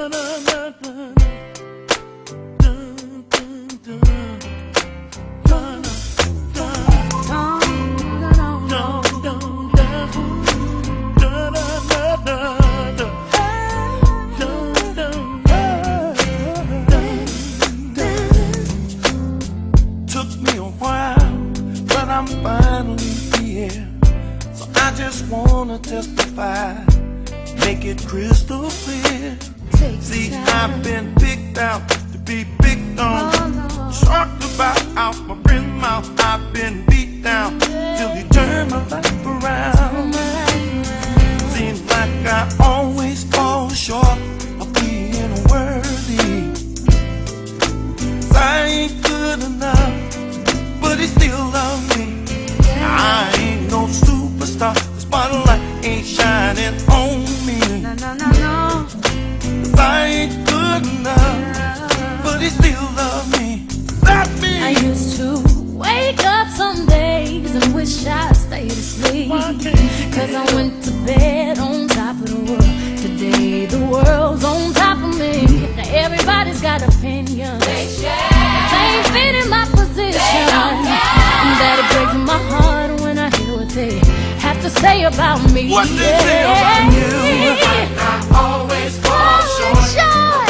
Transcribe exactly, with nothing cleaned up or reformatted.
I'm finally here, so I just wanna testify, make it crystal clear. See, I've been picked out to be picked on, talked about out my friend's mouth. I've been beat down till he turned my life around. Seems like I always fall short of being worthy. 'Cause I ain't good enough, but he still loves me. I ain't no superstar, the spotlight ain't shining on me. No, no, no, no. 'Cause I ain't good enough, but he still loves me. Love me. I used to wake up some days and wish I stayed asleep, 'cause I went to bed on top of the world. Today the world's on top of me. Now everybody's got opinions, they ain't fitting my position. That it breaks my heart when I hear what they have to say about me. What they say about you? I always fall short.